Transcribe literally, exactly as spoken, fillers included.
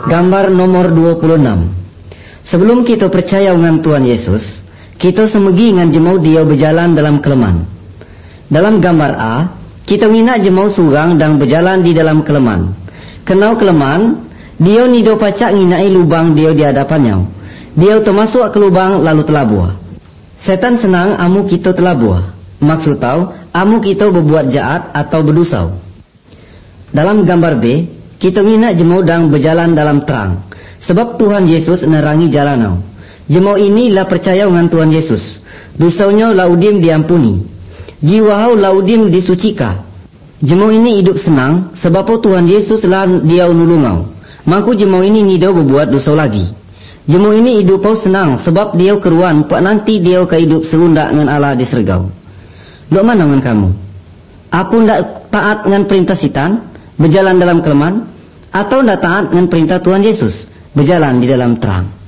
Gambar nomor dua puluh enam. Sebelum kita percaya dengan Tuhan Yesus, kita semegi dengan jemau dia berjalan dalam kelemahan. Dalam gambar A, kita ngina jemau surang dan berjalan di dalam kelemahan. Kenau kelemahan, dia nido pacak nginai lubang dia di hadapannya. Dia termasuk ke lubang lalu telah buah. Setan senang amu kita telah buah. Maksud tahu, amu kita berbuat jahat atau berdosa. Dalam gambar B, kita ngina jemau dan berjalan dalam terang. Sebab Tuhan Yesus nerangi jalanau. Jemau ini lah percaya dengan Tuhan Yesus. Dosanya laudim diampuni. Jiwahau laudim disucika. Jemau ini hidup senang sebab Tuhan Yesus lah dia nulungau. Mangku jemau ini nido berbuat dosa lagi. Jemau ini hidup pau senang sebab dia keruan pak nanti dia ke hidup serundak dengan Allah di sergau. Dok mana dengan kamu? Apa ndak taat dengan perintah setan, berjalan dalam kelemahan, atau ndak taat dengan perintah Tuhan Yesus, berjalan di dalam terang?